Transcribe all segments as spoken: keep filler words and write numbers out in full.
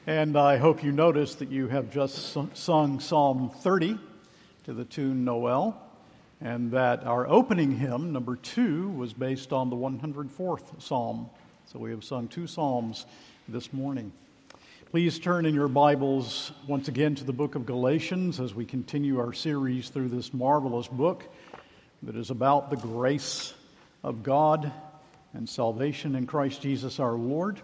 And I hope you noticed that you have just sung Psalm thirty to the tune Noel, and that our opening hymn, number two, was based on the one hundred fourth Psalm. So we have sung two Psalms this morning. Please turn in your Bibles once again to the book of Galatians as we continue our series through this marvelous book that is about the grace of God and salvation in Christ Jesus our Lord.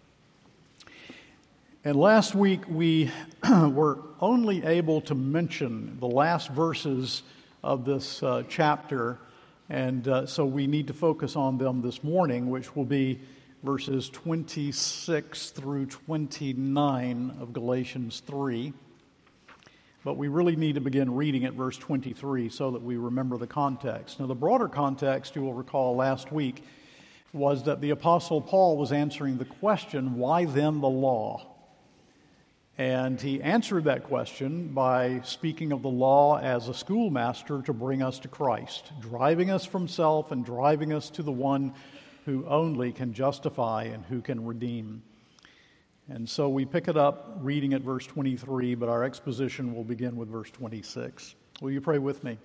And last week we were only able to mention the last verses of this uh, chapter, and uh, so we need to focus on them this morning, which will be verses twenty-six through twenty-nine of Galatians three. But we really need to begin reading at verse twenty-three so that we remember the context. Now, the broader context, you will recall last week, was that the Apostle Paul was answering the question, why then the law? And he answered that question by speaking of the law as a schoolmaster to bring us to Christ, driving us from self and driving us to the one who only can justify and who can redeem. And so we pick it up reading at verse twenty-three, but our exposition will begin with verse twenty-six. Will you pray with me?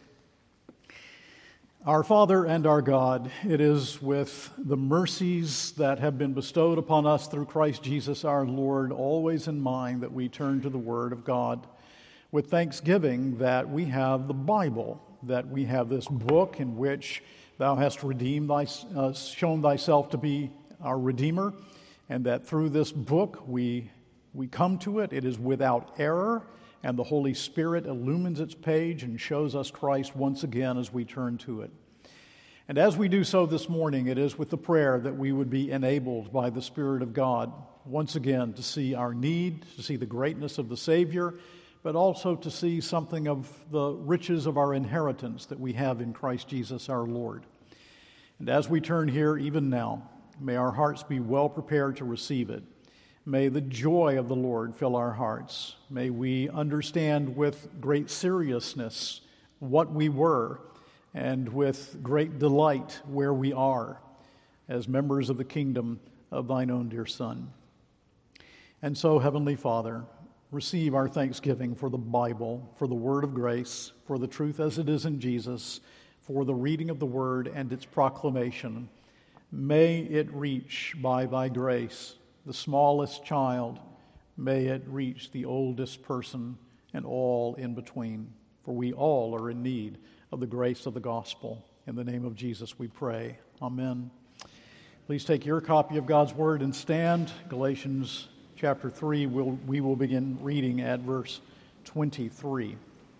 Our Father and our God, it is with the mercies that have been bestowed upon us through Christ Jesus our Lord always in mind that we turn to the Word of God, with thanksgiving that we have the Bible, that we have this book in which Thou hast redeemed thy, uh, shown Thyself to be our Redeemer, and that through this book we we come to it. It is without error, and the Holy Spirit illumines its page and shows us Christ once again as we turn to it. And as we do so this morning, it is with the prayer that we would be enabled by the Spirit of God once again to see our need, to see the greatness of the Savior, but also to see something of the riches of our inheritance that we have in Christ Jesus our Lord. And as we turn here even now, may our hearts be well prepared to receive it. May the joy of the Lord fill our hearts. May we understand with great seriousness what we were and with great delight where we are as members of the kingdom of Thine own dear Son. And so, Heavenly Father, receive our thanksgiving for the Bible, for the word of grace, for the truth as it is in Jesus, for the reading of the word and its proclamation. May it reach by Thy grace the smallest child, may it reach the oldest person and all in between. For we all are in need of the grace of the gospel. In the name of Jesus we pray. Amen. Please take your copy of God's word and stand. Galatians chapter three, we'll, we will begin reading at verse twenty-three.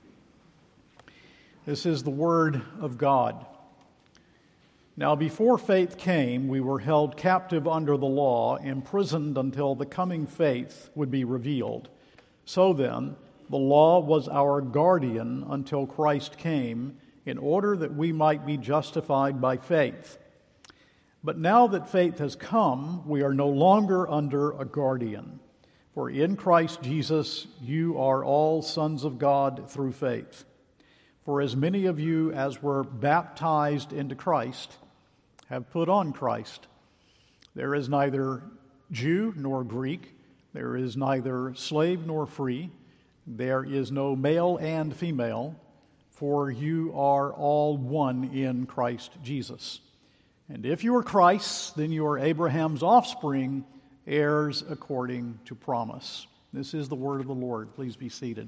This is the word of God. Now, before faith came, we were held captive under the law, imprisoned until the coming faith would be revealed. So then, the law was our guardian until Christ came, in order that we might be justified by faith. But now that faith has come, we are no longer under a guardian. For in Christ Jesus, you are all sons of God through faith. For as many of you as were baptized into Christ have put on Christ. There is neither Jew nor Greek, there is neither slave nor free, there is no male and female, for you are all one in Christ Jesus. And if you are Christ's, then you are Abraham's offspring, heirs according to promise. This is the word of the Lord. Please be seated.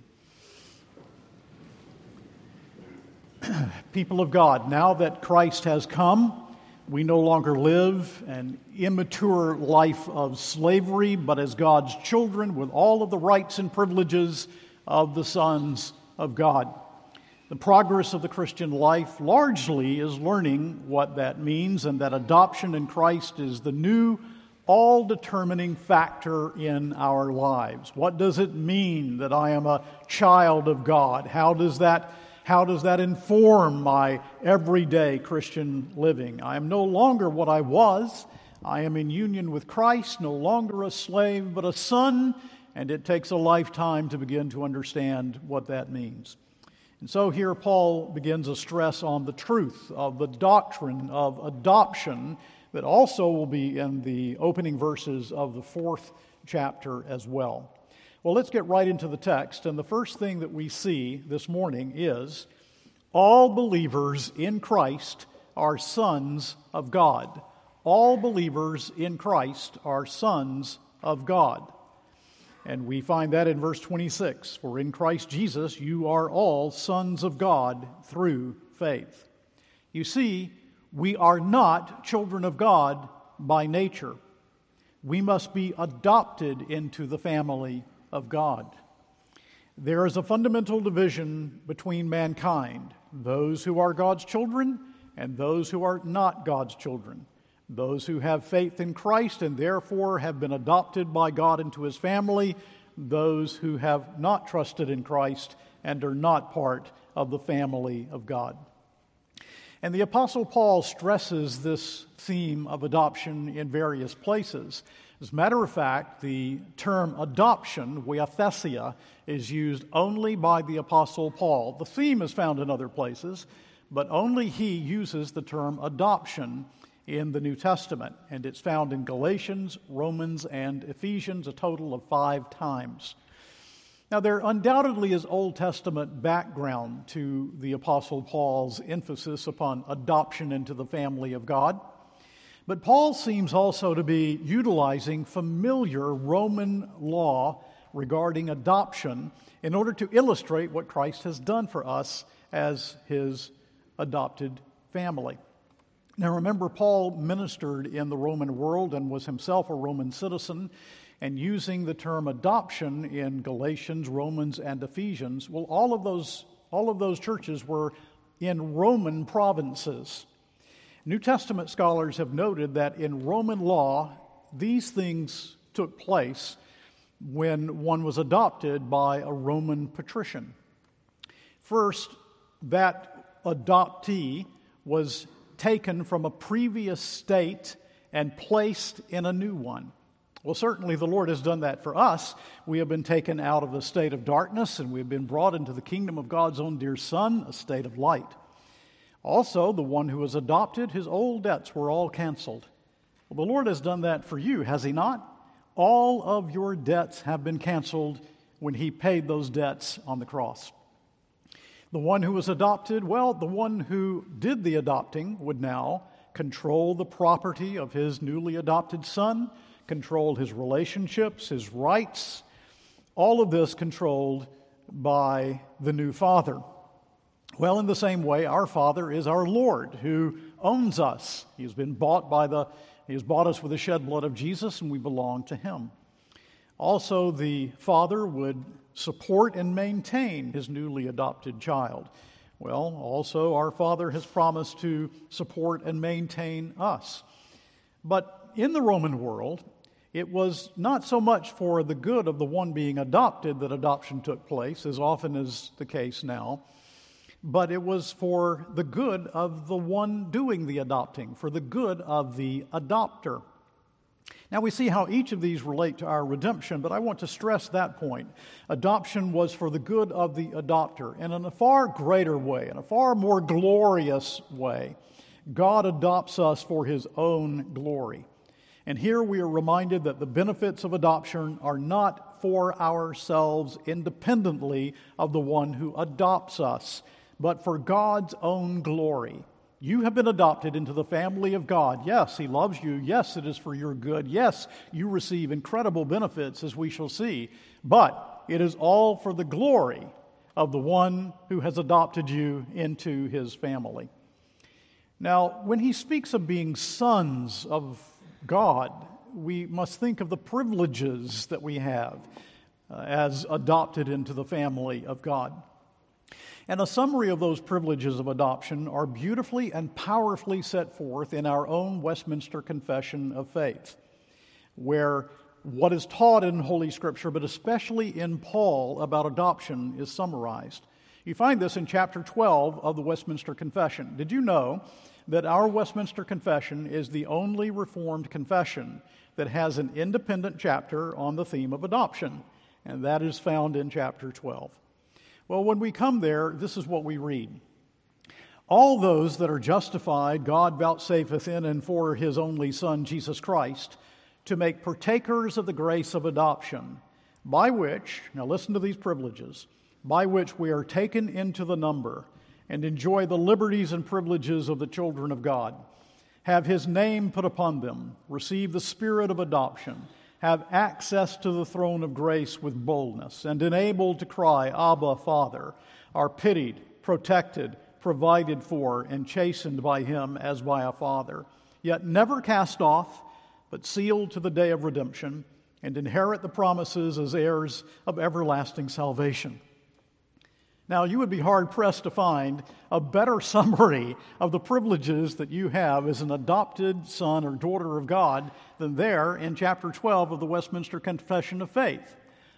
People of God, now that Christ has come, we no longer live an immature life of slavery, but as God's children with all of the rights and privileges of the sons of God. The progress of the Christian life largely is learning what that means, and that adoption in Christ is the new, all-determining factor in our lives. What does it mean that I am a child of God? How does that How does that inform my everyday Christian living? I am no longer what I was. I am in union with Christ, no longer a slave, but a son, and it takes a lifetime to begin to understand what that means. And so here Paul begins a stress on the truth of the doctrine of adoption that also will be in the opening verses of the fourth chapter as well. Well, let's get right into the text. And the first thing that we see this morning is all believers in Christ are sons of God. All believers in Christ are sons of God. And we find that in verse twenty-six. For in Christ Jesus you are all sons of God through faith. You see, we are not children of God by nature. We must be adopted into the family of God. There is a fundamental division between mankind, those who are God's children and those who are not God's children. Those who have faith in Christ and therefore have been adopted by God into His family, those who have not trusted in Christ and are not part of the family of God. And the Apostle Paul stresses this theme of adoption in various places. As a matter of fact, the term adoption, huiothesia, is used only by the Apostle Paul. The theme is found in other places, but only he uses the term adoption in the New Testament, and it's found in Galatians, Romans, and Ephesians, a total of five times. Now, there undoubtedly is Old Testament background to the Apostle Paul's emphasis upon adoption into the family of God, but Paul seems also to be utilizing familiar Roman law regarding adoption in order to illustrate what Christ has done for us as His adopted family. Now remember, Paul ministered in the Roman world and was himself a Roman citizen, and using the term adoption in Galatians, Romans, and Ephesians, well, all of those, all of those churches were in Roman provinces. New Testament scholars have noted that in Roman law, these things took place when one was adopted by a Roman patrician. First, that adoptee was taken from a previous state and placed in a new one. Well, certainly the Lord has done that for us. We have been taken out of the state of darkness and we've been brought into the kingdom of God's own dear Son, a state of light. Also, the one who was adopted, his old debts were all canceled. Well, the Lord has done that for you, has He not? All of your debts have been canceled when He paid those debts on the cross. The one who was adopted, well, the one who did the adopting would now control the property of his newly adopted son, control his relationships, his rights, all of this controlled by the new father. Well, in the same way, our Father is our Lord who owns us. He has been bought by the, He has bought us with the shed blood of Jesus, and we belong to Him. Also, the Father would support and maintain His newly adopted child. Well, also, our Father has promised to support and maintain us. But in the Roman world, it was not so much for the good of the one being adopted that adoption took place, as often is the case now, but it was for the good of the one doing the adopting, for the good of the adopter. Now we see how each of these relate to our redemption, but I want to stress that point. Adoption was for the good of the adopter, and in a far greater way, in a far more glorious way, God adopts us for His own glory. And here we are reminded that the benefits of adoption are not for ourselves independently of the one who adopts us, but for God's own glory. You have been adopted into the family of God. Yes, He loves you. Yes, it is for your good. Yes, you receive incredible benefits, as we shall see. But it is all for the glory of the one who has adopted you into His family. Now, when he speaks of being sons of God, we must think of the privileges that we have uh, as adopted into the family of God. And a summary of those privileges of adoption are beautifully and powerfully set forth in our own Westminster Confession of Faith, where what is taught in Holy Scripture, but especially in Paul about adoption, is summarized. You find this in chapter twelve of the Westminster Confession. Did you know that our Westminster Confession is the only Reformed confession that has an independent chapter on the theme of adoption? And that is found in chapter twelve. Well, when we come there, this is what we read. All those that are justified, God vouchsafeth in and for His only Son, Jesus Christ, to make partakers of the grace of adoption, by which, now listen to these privileges, by which we are taken into the number and enjoy the liberties and privileges of the children of God, have His name put upon them, receive the spirit of adoption, have access to the throne of grace with boldness, and enabled to cry, Abba, Father, are pitied, protected, provided for, and chastened by Him as by a Father, yet never cast off, but sealed to the day of redemption, and inherit the promises as heirs of everlasting salvation. Now, you would be hard-pressed to find a better summary of the privileges that you have as an adopted son or daughter of God than there in chapter twelve of the Westminster Confession of Faith,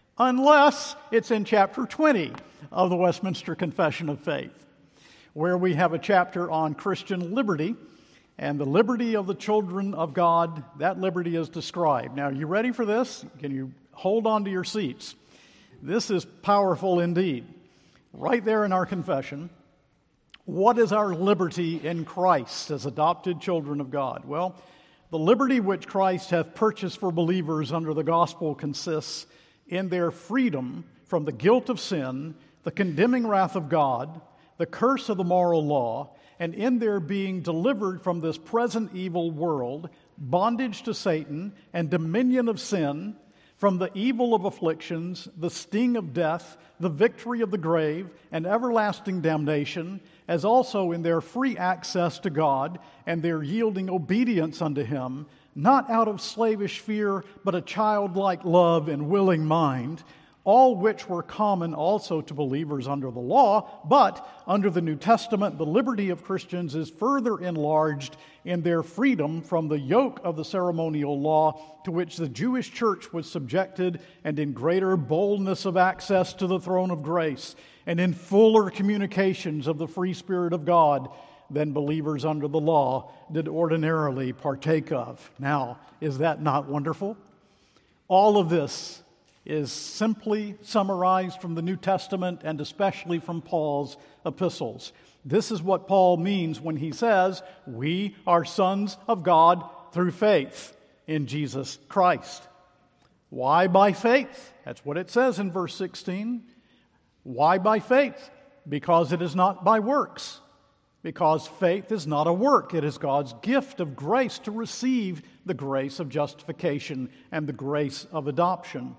unless it's in chapter twenty of the Westminster Confession of Faith, where we have a chapter on Christian liberty, and the liberty of the children of God, that liberty is described. Now, are you ready for this? Can you hold on to your seats? This is powerful indeed. Right there in our confession, what is our liberty in Christ as adopted children of God? Well, the liberty which Christ hath purchased for believers under the gospel consists in their freedom from the guilt of sin, the condemning wrath of God, the curse of the moral law, and in their being delivered from this present evil world, bondage to Satan, and dominion of sin, from the evil of afflictions, the sting of death, the victory of the grave, and everlasting damnation, as also in their free access to God and their yielding obedience unto Him, not out of slavish fear, but a childlike love and willing mind, all which were common also to believers under the law, but under the New Testament the liberty of Christians is further enlarged in their freedom from the yoke of the ceremonial law to which the Jewish church was subjected, and in greater boldness of access to the throne of grace, and in fuller communications of the free Spirit of God than believers under the law did ordinarily partake of. Now, is that not wonderful? All of this is simply summarized from the New Testament and especially from Paul's epistles. This is what Paul means when he says, we are sons of God through faith in Jesus Christ. Why by faith? That's what it says in verse sixteen. Why by faith? Because it is not by works. Because faith is not a work. It is God's gift of grace to receive the grace of justification and the grace of adoption.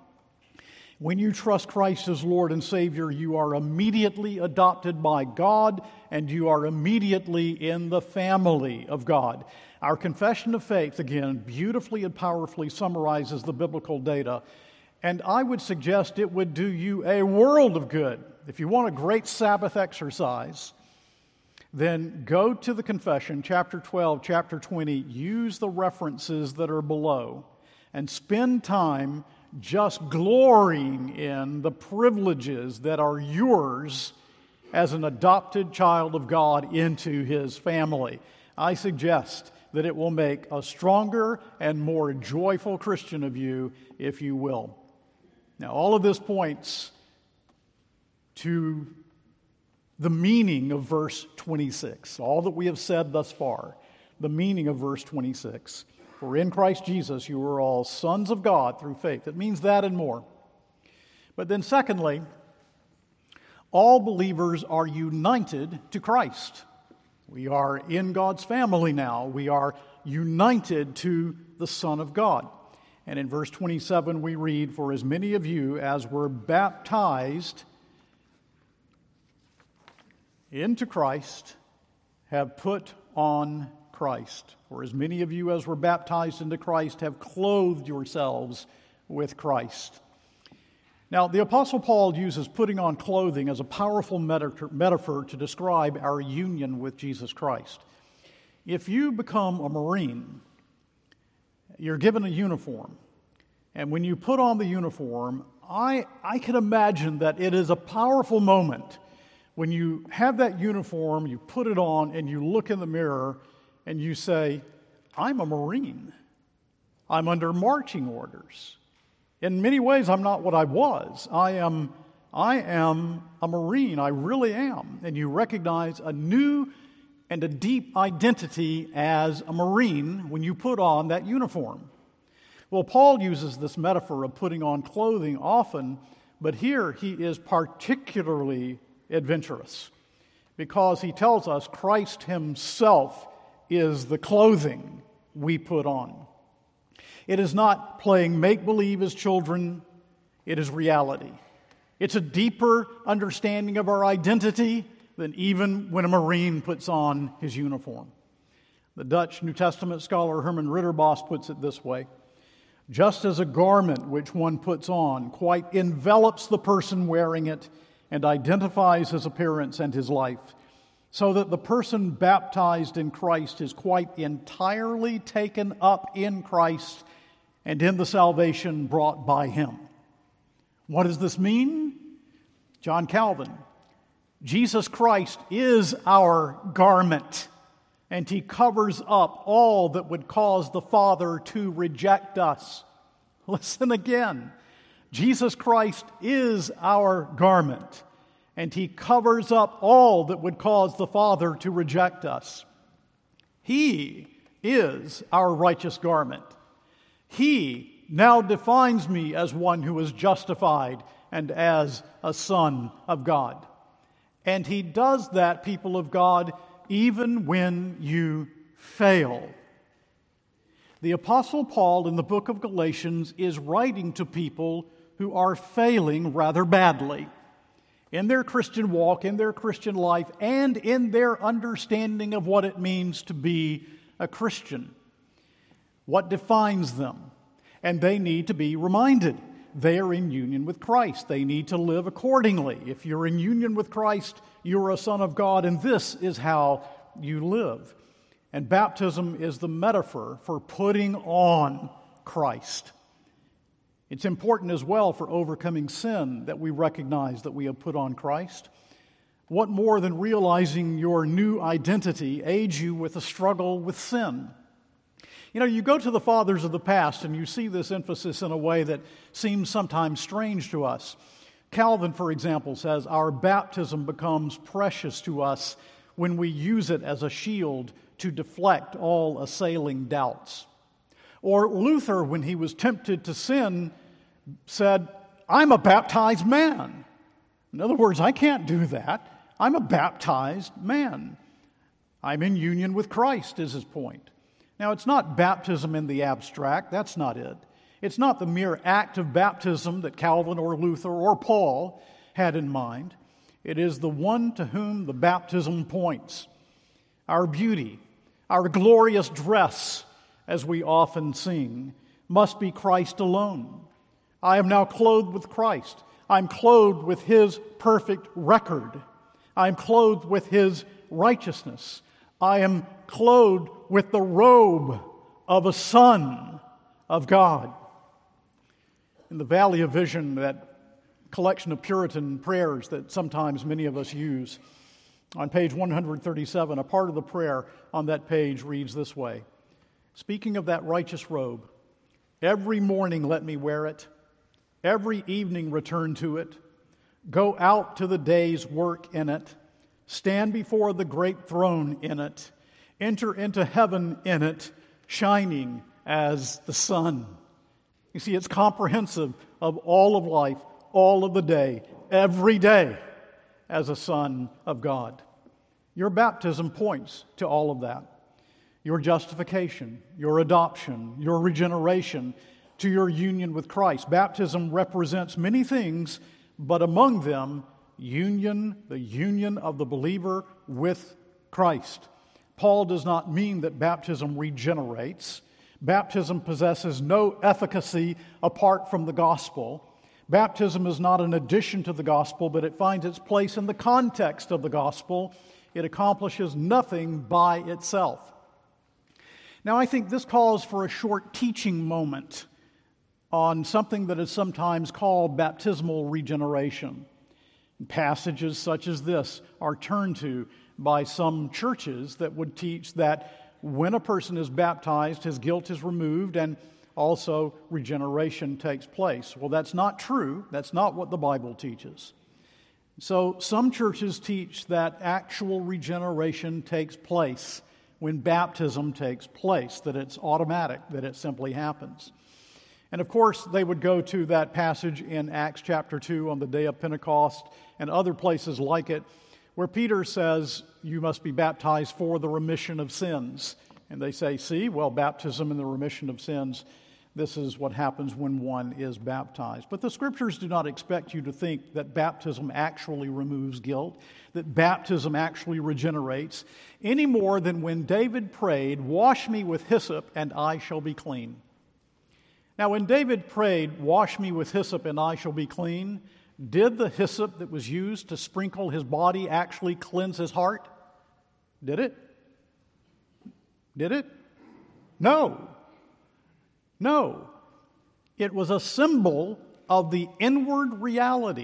When you trust Christ as Lord and Savior, you are immediately adopted by God, and you are immediately in the family of God. Our confession of faith, again, beautifully and powerfully summarizes the biblical data, and I would suggest it would do you a world of good. If you want a great Sabbath exercise, then go to the confession, chapter twelve, chapter twenty, use the references that are below, and spend time just glorying in the privileges that are yours as an adopted child of God into His family. I suggest that it will make a stronger and more joyful Christian of you, if you will. Now, all of this points to the meaning of verse twenty-six, all that we have said thus far, the meaning of verse twenty-six. For in Christ Jesus you are all sons of God through faith. It means that and more. But then secondly, all believers are united to Christ. We are in God's family now. We are united to the Son of God. And in verse twenty-seven we read, for as many of you as were baptized into Christ have put on Christ. For as many of you as were baptized into Christ have clothed yourselves with Christ. Now, the Apostle Paul uses putting on clothing as a powerful metaphor to describe our union with Jesus Christ. If you become a Marine, you're given a uniform. And when you put on the uniform, I, I can imagine that it is a powerful moment when you have that uniform, you put it on, and you look in the mirror and you say, I'm a Marine. I'm under marching orders. In many ways, I'm not what I was. I am, I am a Marine. I really am. And you recognize a new and a deep identity as a Marine when you put on that uniform. Well, Paul uses this metaphor of putting on clothing often, but here he is particularly adventurous because he tells us Christ himself is the clothing we put on. It is not playing make-believe as children, it is reality. It's a deeper understanding of our identity than even when a Marine puts on his uniform. The Dutch New Testament scholar Herman Ritterbos puts it this way: just as a garment which one puts on quite envelops the person wearing it and identifies his appearance and his life, so that the person baptized in Christ is quite entirely taken up in Christ and in the salvation brought by him. What does this mean? John Calvin: Jesus Christ is our garment, and he covers up all that would cause the Father to reject us. Listen again. Jesus Christ is our garment, and he covers up all that would cause the Father to reject us. He is our righteous garment. He now defines me as one who is justified and as a son of God. And he does that, people of God, even when you fail. The Apostle Paul in the book of Galatians is writing to people who are failing rather badly in their Christian walk, in their Christian life, and in their understanding of what it means to be a Christian. What defines them? And they need to be reminded they are in union with Christ. They need to live accordingly. If you're in union with Christ, you're a son of God, and this is how you live. And baptism is the metaphor for putting on Christ. It's important as well for overcoming sin that we recognize that we have put on Christ. What more than realizing your new identity aids you with the struggle with sin? You know, you go to the fathers of the past and you see this emphasis in a way that seems sometimes strange to us. Calvin, for example, says our baptism becomes precious to us when we use it as a shield to deflect all assailing doubts. Or Luther, when he was tempted to sin, said, I'm a baptized man. In other words, I can't do that. I'm a baptized man. I'm in union with Christ, is his point. Now, it's not baptism in the abstract. That's not it. It's not the mere act of baptism that Calvin or Luther or Paul had in mind. It is the one to whom the baptism points. Our beauty, our glorious dress, as we often sing, must be Christ alone. I am now clothed with Christ. I'm clothed with his perfect record. I'm clothed with his righteousness. I am clothed with the robe of a son of God. In the Valley of Vision, that collection of Puritan prayers that sometimes many of us use, on page one thirty-seven, a part of the prayer on that page reads this way: speaking of that righteous robe, every morning let me wear it, every evening return to it, go out to the day's work in it, stand before the great throne in it, enter into heaven in it, shining as the sun. You see, it's comprehensive of all of life, all of the day, every day, as a son of God. Your baptism points to all of that. Your justification, your adoption, your regeneration, to your union with Christ. Baptism represents many things, but among them, union, the union of the believer with Christ. Paul does not mean that baptism regenerates. Baptism possesses no efficacy apart from the gospel. Baptism is not an addition to the gospel, but it finds its place in the context of the gospel. It accomplishes nothing by itself. Now, I think this calls for a short teaching moment on something that is sometimes called baptismal regeneration. Passages such as this are turned to by some churches that would teach that when a person is baptized, his guilt is removed and also regeneration takes place. Well, that's not true. That's not what the Bible teaches. So some churches teach that actual regeneration takes place when baptism takes place, that it's automatic, that it simply happens. And of course, they would go to that passage in Acts chapter two on the day of Pentecost and other places like it, where Peter says, you must be baptized for the remission of sins. And they say, see, well, baptism and the remission of sins, this is what happens when one is baptized. But the Scriptures do not expect you to think that baptism actually removes guilt, that baptism actually regenerates, any more than when David prayed, wash me with hyssop and I shall be clean. Now, when David prayed, wash me with hyssop and I shall be clean, did the hyssop that was used to sprinkle his body actually cleanse his heart? Did it? Did it? No. No. It was a symbol of the inward reality.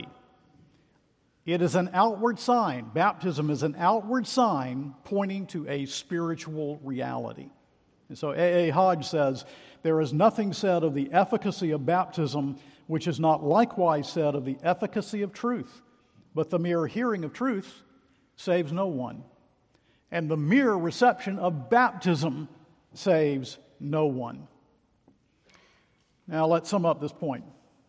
It is an outward sign. Baptism is an outward sign pointing to a spiritual reality. And so A A Hodge says, there is nothing said of the efficacy of baptism which is not likewise said of the efficacy of truth. But the mere hearing of truth saves no one. And the mere reception of baptism saves no one. Now let's sum up this point.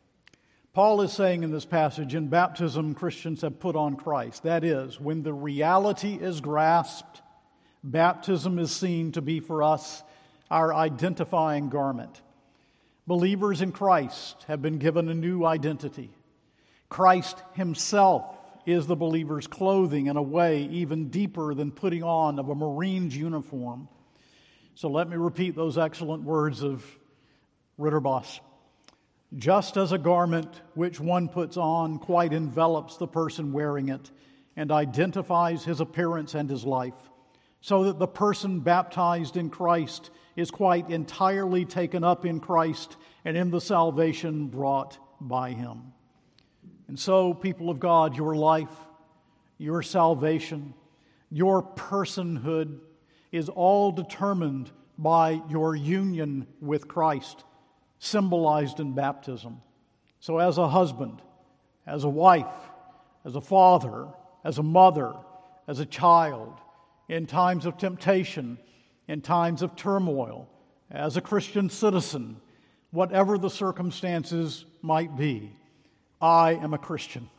Paul is saying in this passage, in baptism, Christians have put on Christ. That is, when the reality is grasped, baptism is seen to be for us our identifying garment. Believers in Christ have been given a new identity. Christ himself is the believer's clothing in a way even deeper than putting on of a Marine's uniform. So let me repeat those excellent words of Ritterboss. Just as a garment which one puts on quite envelops the person wearing it and identifies his appearance and his life, so that the person baptized in Christ is quite entirely taken up in Christ and in the salvation brought by him. And so, people of God, your life, your salvation, your personhood is all determined by your union with Christ, symbolized in baptism. So as a husband, as a wife, as a father, as a mother, as a child, in times of temptation, in times of turmoil, as a Christian citizen, whatever the circumstances might be, I am a Christian.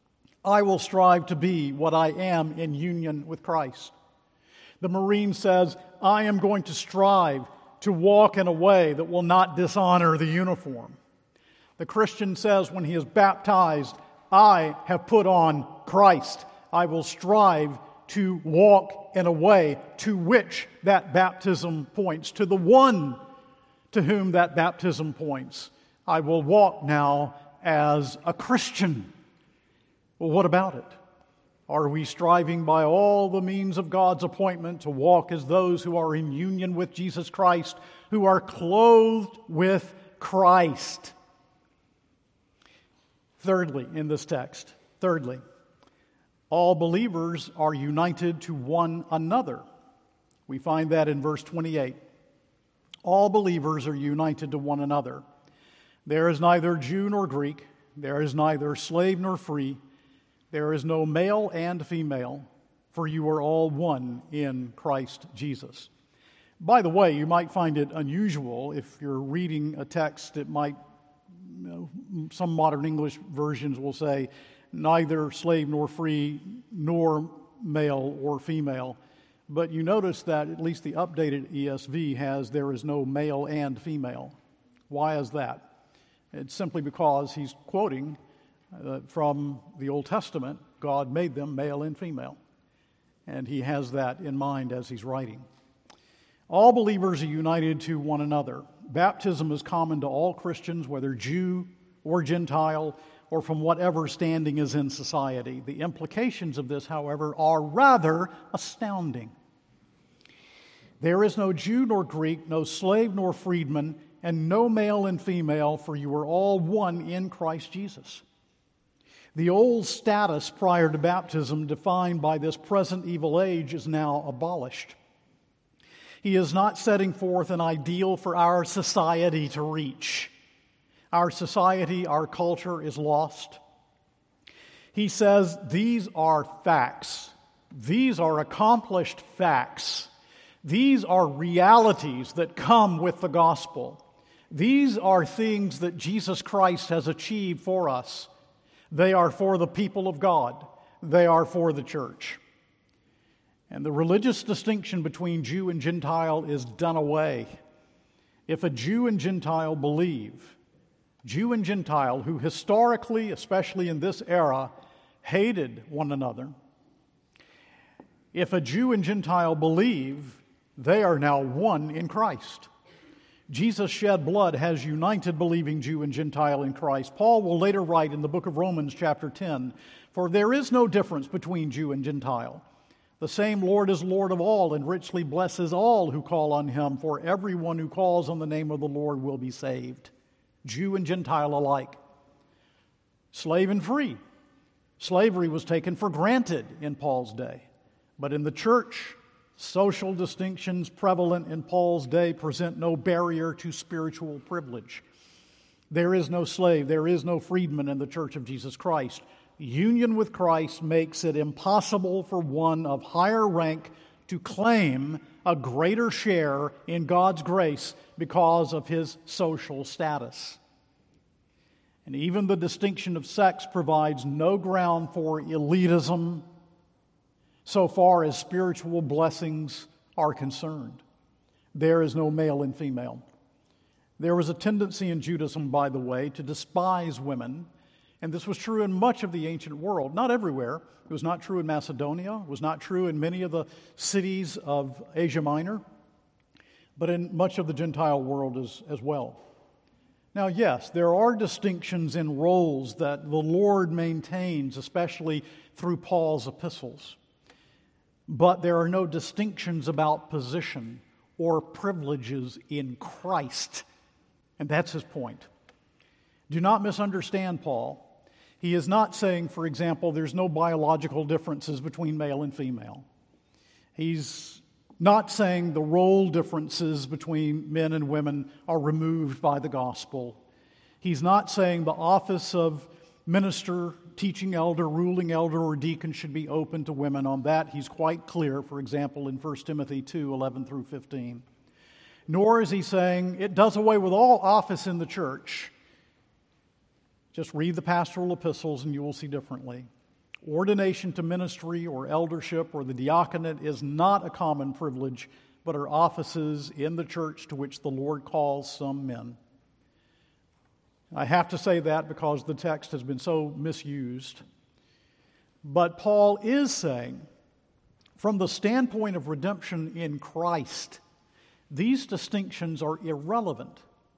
I will strive to be what I am in union with Christ. The Marine says, I am going to strive to walk in a way that will not dishonor the uniform. The Christian says when he is baptized, I have put on Christ. I will strive to walk in a way to which that baptism points, to the one to whom that baptism points. I will walk now as a Christian. Well, what about it? Are we striving by all the means of God's appointment to walk as those who are in union with Jesus Christ, who are clothed with Christ? Thirdly, in this text, thirdly, all believers are united to one another. We find that in verse twenty-eight. All believers are united to one another. There is neither Jew nor Greek. There is neither slave nor free. There is no male and female, for you are all one in Christ Jesus. By the way, you might find it unusual if you're reading a text, it might, you know, some modern English versions will say, neither slave nor free, nor male or female. But you notice that at least the updated E S V has, there is no male and female. Why is that? It's simply because he's quoting uh, from the Old Testament, God made them male and female. And he has that in mind as he's writing. All believers are united to one another. Baptism is common to all Christians, whether Jew or Gentile, or from whatever standing is in society. The implications of this, however, are rather astounding. There is no Jew nor Greek, no slave nor freedman, and no male and female, for you are all one in Christ Jesus. The old status prior to baptism, defined by this present evil age, is now abolished. He is not setting forth an ideal for our society to reach. Our society, our culture is lost. He says these are facts. These are accomplished facts. These are realities that come with the gospel. These are things that Jesus Christ has achieved for us. They are for the people of God. They are for the church. And the religious distinction between Jew and Gentile is done away. If a Jew and Gentile believe, Jew and Gentile, who historically, especially in this era, hated one another, if a Jew and Gentile believe, they are now one in Christ. Jesus' shed blood has united believing Jew and Gentile in Christ. Paul will later write in the book of Romans chapter ten, "For there is no difference between Jew and Gentile. The same Lord is Lord of all and richly blesses all who call on him, for everyone who calls on the name of the Lord will be saved." Jew and Gentile alike. Slave and free. Slavery was taken for granted in Paul's day. But in the church, social distinctions prevalent in Paul's day present no barrier to spiritual privilege. There is no slave, there is no freedman in the church of Jesus Christ. Union with Christ makes it impossible for one of higher rank to claim a greater share in God's grace because of his social status. And even the distinction of sex provides no ground for elitism so far as spiritual blessings are concerned. There is no male and female. There was a tendency in Judaism, by the way, to despise women, and this was true in much of the ancient world. Not everywhere. It was not true in Macedonia. It was not true in many of the cities of Asia Minor, but in much of the Gentile world as, as well. Now, yes, there are distinctions in roles that the Lord maintains, especially through Paul's epistles. But there are no distinctions about position or privileges in Christ. And that's his point. Do not misunderstand Paul. He is not saying, for example, there's no biological differences between male and female. He's not saying the role differences between men and women are removed by the gospel. He's not saying the office of minister, teaching elder, ruling elder, or deacon should be open to women. On that, he's quite clear, for example, in First Timothy two, eleven through fifteen. Nor is he saying it does away with all office in the church. Just read the pastoral epistles and you will see differently. Ordination to ministry or eldership or the diaconate is not a common privilege, but are offices in the church to which the Lord calls some men. I have to say that because the text has been so misused. But Paul is saying, from the standpoint of redemption in Christ, these distinctions are irrelevant.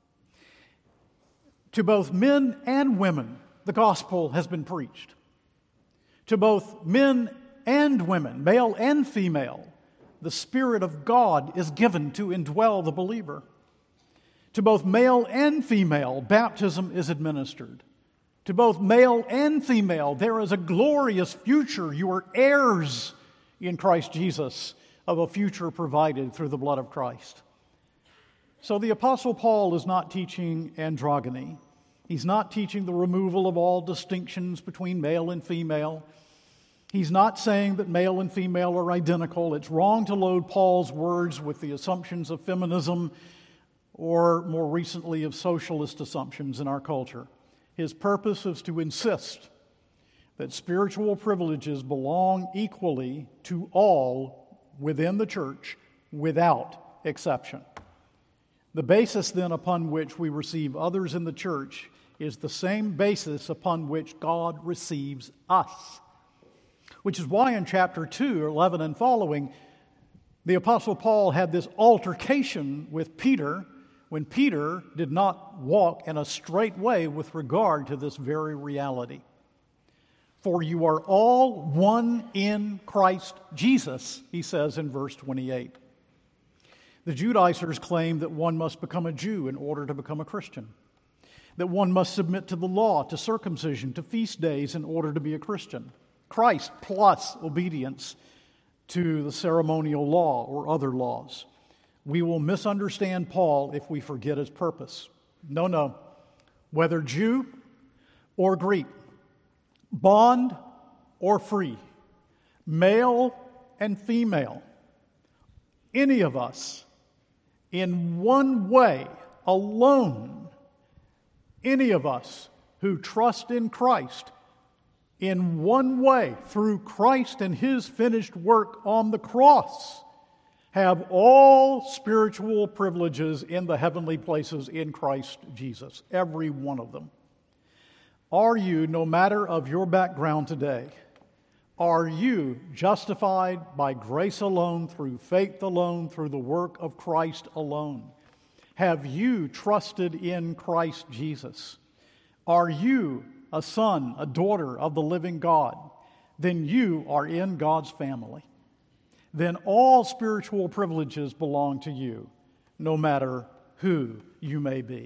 To both men and women, the gospel has been preached. To both men and women, male and female, the Spirit of God is given to indwell the believer. To both male and female, baptism is administered. To both male and female, there is a glorious future. You are heirs in Christ Jesus of a future provided through the blood of Christ. So the Apostle Paul is not teaching androgyny. He's not teaching the removal of all distinctions between male and female. He's not saying that male and female are identical. It's wrong to load Paul's words with the assumptions of feminism or more recently of socialist assumptions in our culture. His purpose is to insist that spiritual privileges belong equally to all within the church without exception. The basis then upon which we receive others in the church is the same basis upon which God receives us. Which is why in chapter two, eleven and following, the Apostle Paul had this altercation with Peter when Peter did not walk in a straight way with regard to this very reality. For you are all one in Christ Jesus, he says in verse twenty-eight. The Judaizers claim that one must become a Jew in order to become a Christian, that one must submit to the law, to circumcision, to feast days in order to be a Christian. Christ plus obedience to the ceremonial law or other laws. We will misunderstand Paul if we forget his purpose. No, no. Whether Jew or Greek, bond or free, male and female, any of us, in one way alone. Any of us who trust in Christ in one way, through Christ and His finished work on the cross, have all spiritual privileges in the heavenly places in Christ Jesus, every one of them. Are you, no matter of your background today, are you justified by grace alone, through faith alone, through the work of Christ alone? Have you trusted in Christ Jesus? Are you a son, a daughter of the living God? Then you are in God's family. Then all spiritual privileges belong to you, no matter who you may be.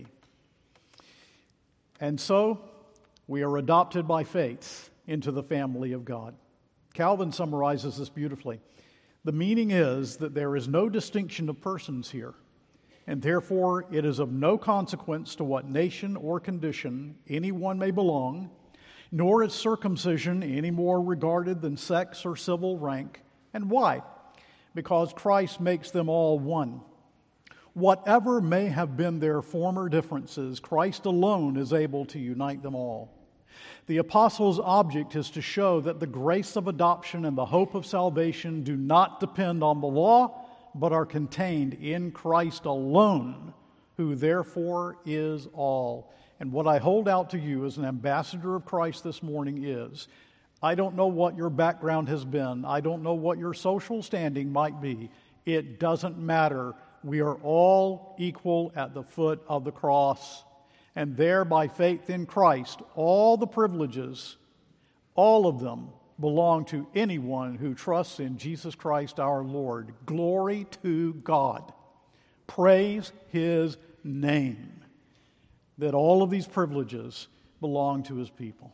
And so, we are adopted by faith into the family of God. Calvin summarizes this beautifully. The meaning is that there is no distinction of persons here, and therefore it is of no consequence to what nation or condition anyone may belong, nor is circumcision any more regarded than sex or civil rank. And why? Because Christ makes them all one. Whatever may have been their former differences, Christ alone is able to unite them all. The apostle's object is to show that the grace of adoption and the hope of salvation do not depend on the law, but are contained in Christ alone, who therefore is all. And what I hold out to you as an ambassador of Christ this morning is, I don't know what your background has been. I don't know what your social standing might be. It doesn't matter. We are all equal at the foot of the cross. And there, by faith in Christ, all the privileges, all of them, belong to anyone who trusts in Jesus Christ our Lord. Glory to God. Praise His name. That all of these privileges belong to His people.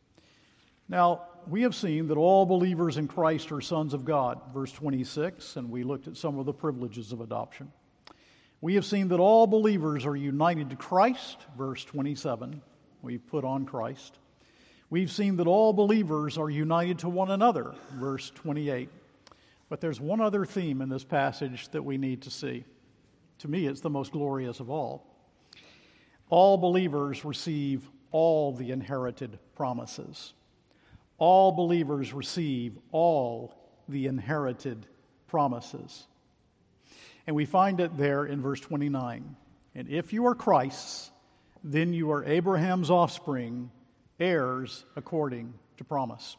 Now, we have seen that all believers in Christ are sons of God, verse twenty-six, and we looked at some of the privileges of adoption. We have seen that all believers are united to Christ, verse twenty-seven. We've put on Christ. We've seen that all believers are united to one another, verse twenty-eight. But there's one other theme in this passage that we need to see. To me, it's the most glorious of all. All believers receive all the inherited promises. All believers receive all the inherited promises. And we find it there in verse twenty-nine. And if you are Christ's, then you are Abraham's offspring, heirs according to promise.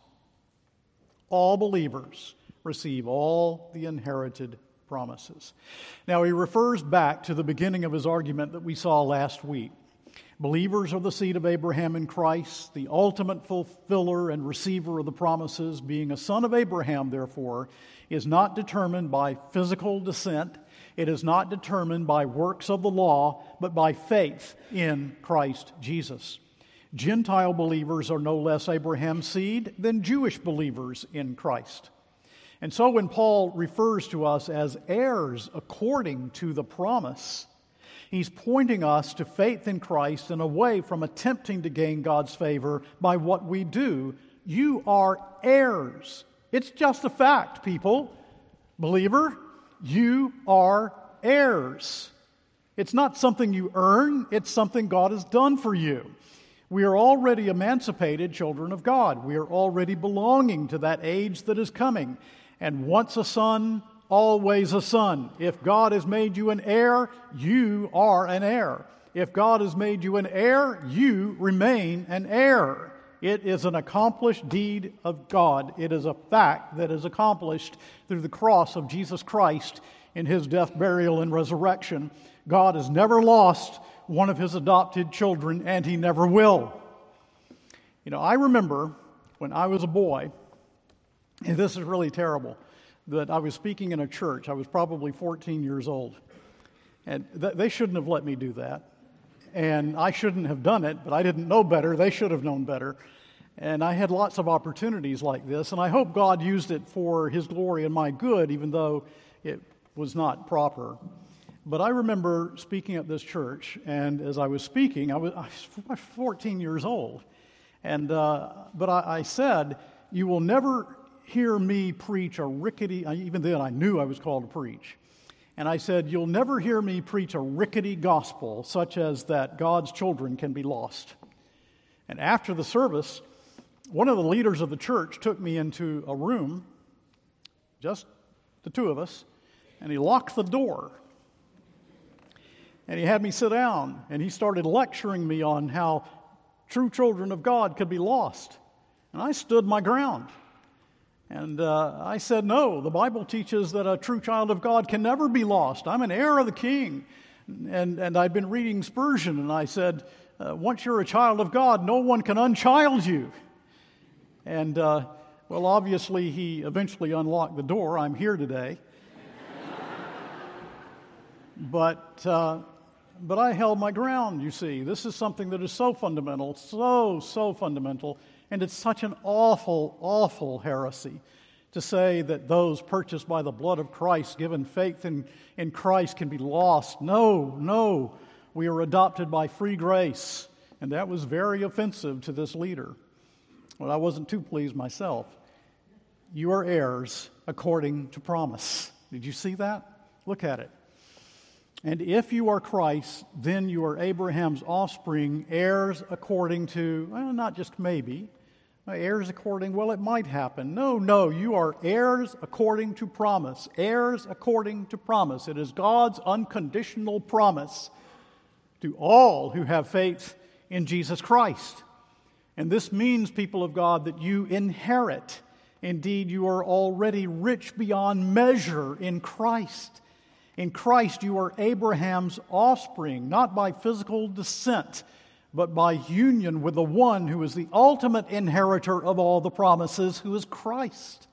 All believers receive all the inherited promises. Now he refers back to the beginning of his argument that we saw last week. Believers are the seed of Abraham in Christ, the ultimate fulfiller and receiver of the promises. Being a son of Abraham, therefore, is not determined by physical descent. It is not determined by works of the law, but by faith in Christ Jesus. Gentile believers are no less Abraham's seed than Jewish believers in Christ. And so when Paul refers to us as heirs according to the promise, he's pointing us to faith in Christ and away from attempting to gain God's favor by what we do. You are heirs. It's just a fact, people. Believer, you are heirs. It's not something you earn. It's something God has done for you. We are already emancipated children of God. We are already belonging to that age that is coming. And once a son, always a son. If God has made you an heir, you are an heir. If God has made you an heir, you remain an heir. It is an accomplished deed of God. It is a fact that is accomplished through the cross of Jesus Christ in His death, burial, and resurrection. God has never lost one of His adopted children, and He never will. You know, I remember when I was a boy, and this is really terrible, that I was speaking in a church. I was probably fourteen years old. And th- they shouldn't have let me do that. And I shouldn't have done it, but I didn't know better. They should have known better. And I had lots of opportunities like this, and I hope God used it for His glory and my good, even though it was not proper. But I remember speaking at this church, and as I was speaking, I was, I was fourteen years old. And uh, but I, I said, you will never hear me preach a rickety, even then I knew I was called to preach. And I said, you'll never hear me preach a rickety gospel such as that God's children can be lost. And after the service, one of the leaders of the church took me into a room, just the two of us, and he locked the door. And he had me sit down, and he started lecturing me on how true children of God could be lost. And I stood my ground. And uh, I said, no, the Bible teaches that a true child of God can never be lost. I'm an heir of the King. And, and I'd been reading Spurgeon, and I said, uh, once you're a child of God, no one can unchild you. And, uh, well, obviously, he eventually unlocked the door. I'm here today. but, uh, but I held my ground, you see. This is something that is so fundamental, so, so fundamental. And it's such an awful, awful heresy to say that those purchased by the blood of Christ, given faith in, in Christ, can be lost. No, no. We are adopted by free grace. And that was very offensive to this leader. Well, I wasn't too pleased myself. You are heirs according to promise. Did you see that? Look at it. And if you are Christ, then you are Abraham's offspring, heirs according to, well, not just maybe, heirs according, well, it might happen. No, no, you are heirs according to promise. Heirs according to promise. It is God's unconditional promise to all who have faith in Jesus Christ. And this means, people of God, that you inherit. Indeed, you are already rich beyond measure in Christ. In Christ, you are Abraham's offspring, not by physical descent, but by union with the one who is the ultimate inheritor of all the promises, who is Christ.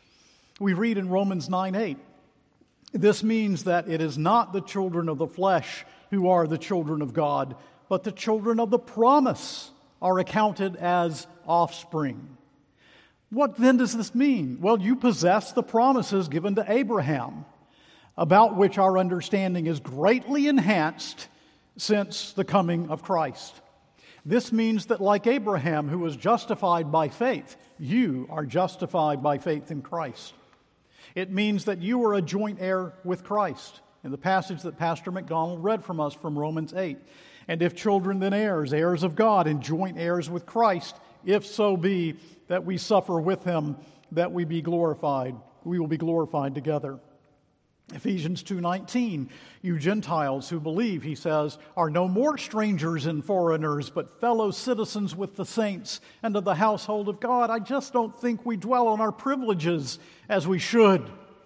We read in Romans nine eight, this means that it is not the children of the flesh who are the children of God, but the children of the promise are accounted as offspring. What then does this mean? Well, you possess the promises given to Abraham, about which our understanding is greatly enhanced since the coming of Christ. This means that like Abraham, who was justified by faith, you are justified by faith in Christ. It means that you are a joint heir with Christ, in the passage that Pastor McDonald read from us from Romans eight. And if children, then heirs, heirs of God, and joint heirs with Christ, if so be that we suffer with him, that we be glorified, we will be glorified together. Ephesians two nineteen, you Gentiles who believe, he says, are no more strangers and foreigners, but fellow citizens with the saints and of the household of God. I just don't think we dwell on our privileges as we should.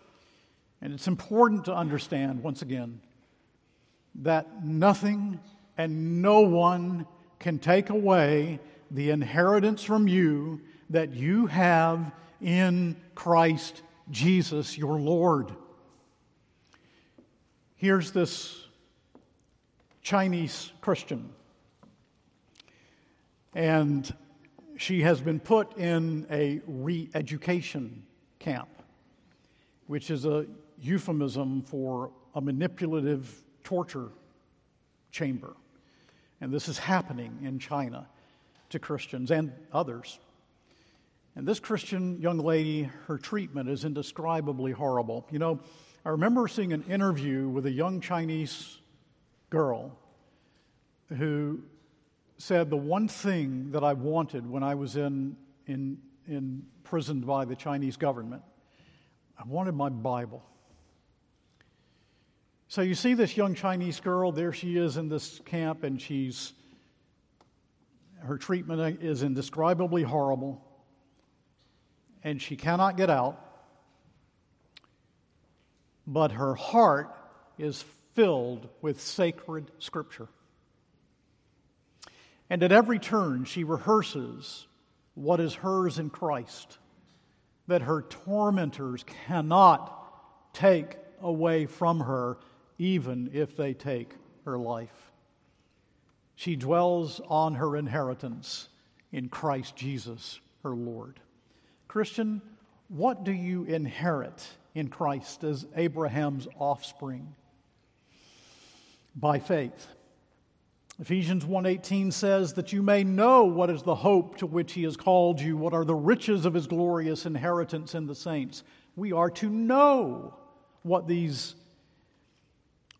And it's important to understand, once again, that nothing and no one can take away the inheritance from you that you have in Christ Jesus, your Lord. Here's this Chinese Christian, and she has been put in a re-education camp, which is a euphemism for a manipulative torture chamber. And this is happening in China to Christians and others. And this Christian young lady, her treatment is indescribably horrible. You know, I remember seeing an interview with a young Chinese girl who said the one thing that I wanted when I was in, in, imprisoned by the Chinese government, I wanted my Bible. So you see this young Chinese girl, there she is in this camp, and she's, her treatment is indescribably horrible, and she cannot get out. But her heart is filled with sacred Scripture. And at every turn, she rehearses what is hers in Christ, that her tormentors cannot take away from her, even if they take her life. She dwells on her inheritance in Christ Jesus, her Lord. Christian, what do you inherit in Christ as Abraham's offspring? By faith. Ephesians one eighteen says that you may know what is the hope to which he has called you, what are the riches of his glorious inheritance in the saints. We are to know what these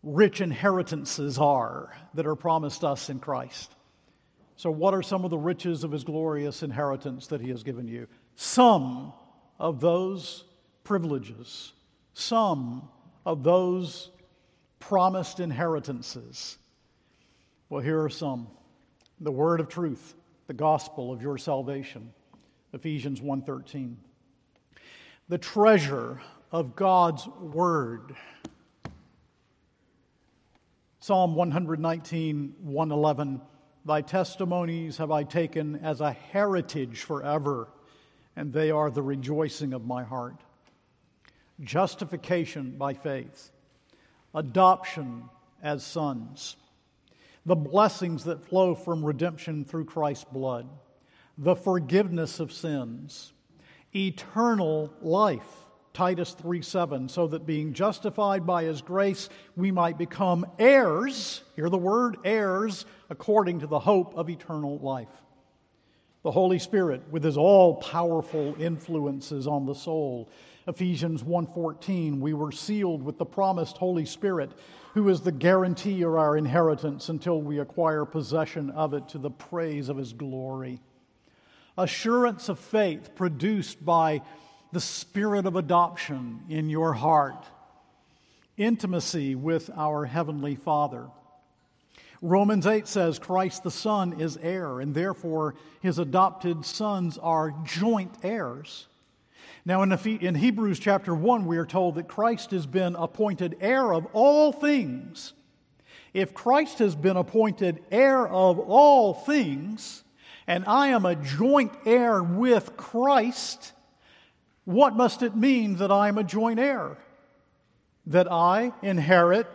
rich inheritances are that are promised us in Christ. So what are some of the riches of His glorious inheritance that He has given you? Some of those privileges, some of those promised inheritances. Well, here are some. The word of truth, the gospel of your salvation, Ephesians one thirteen. The treasure of God's word, Psalm one nineteen, one eleven. Thy testimonies have I taken as a heritage forever, and they are the rejoicing of my heart. Justification by faith, adoption as sons, the blessings that flow from redemption through Christ's blood, the forgiveness of sins, eternal life, Titus three seven, so that being justified by His grace, we might become heirs, hear the word, heirs, according to the hope of eternal life. The Holy Spirit, with His all-powerful influences on the soul, Ephesians one fourteen, we were sealed with the promised Holy Spirit, who is the guarantee of our inheritance until we acquire possession of it to the praise of His glory. Assurance of faith produced by the spirit of adoption in your heart. Intimacy with our Heavenly Father. Romans eight says Christ the Son is heir, and therefore His adopted sons are joint heirs. Now in, in Hebrews chapter one, we are told that Christ has been appointed heir of all things. If Christ has been appointed heir of all things, and I am a joint heir with Christ, what must it mean that I am a joint heir? That I inherit,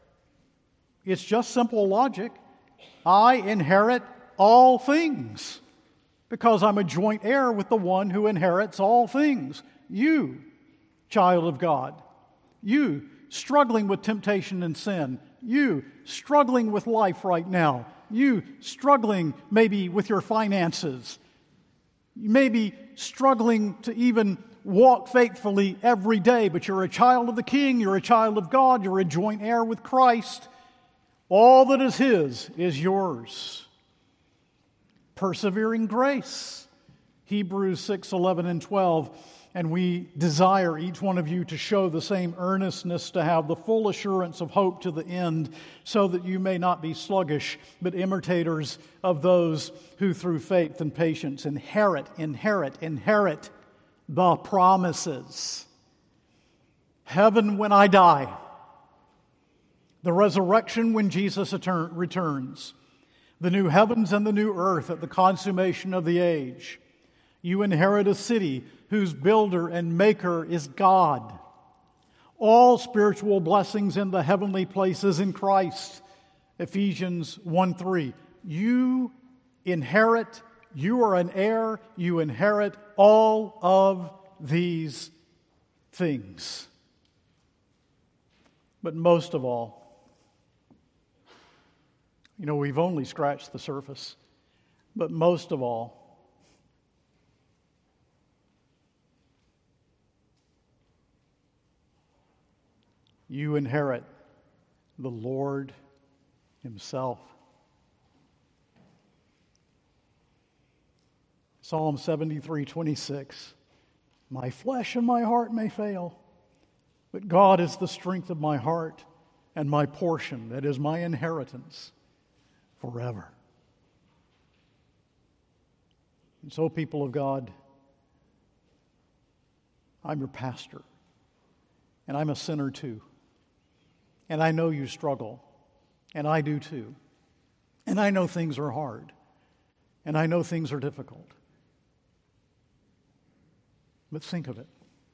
it's just simple logic, I inherit all things because I'm a joint heir with the one who inherits all things. You, child of God, you struggling with temptation and sin, you struggling with life right now, you struggling maybe with your finances, you may be struggling to even walk faithfully every day, but you're a child of the King, you're a child of God, you're a joint heir with Christ. All that is His is yours. Persevering grace, Hebrews six, eleven, and twelve. And we desire each one of you to show the same earnestness to have the full assurance of hope to the end, so that you may not be sluggish, but imitators of those who through faith and patience inherit, inherit, inherit the promises. Heaven when I die. The resurrection when Jesus returns. The new heavens and the new earth at the consummation of the age. You inherit a city whose builder and maker is God. All spiritual blessings in the heavenly places in Christ. Ephesians one three. You inherit, you are an heir, you inherit all of these things. But most of all, you know, we've only scratched the surface, but most of all, you inherit the Lord Himself. Psalm seventy-three twenty-six. My flesh and my heart may fail, but God is the strength of my heart and my portion, that is my inheritance forever. And so, people of God, I'm your pastor, and I'm a sinner too. And I know you struggle, and I do too. And I know things are hard, and I know things are difficult. But think of it.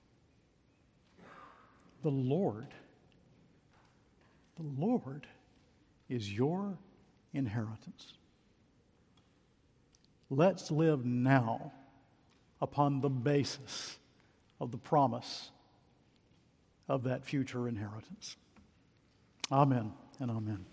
The Lord, the Lord is your inheritance. Let's live now upon the basis of the promise of that future inheritance. Amen and amen.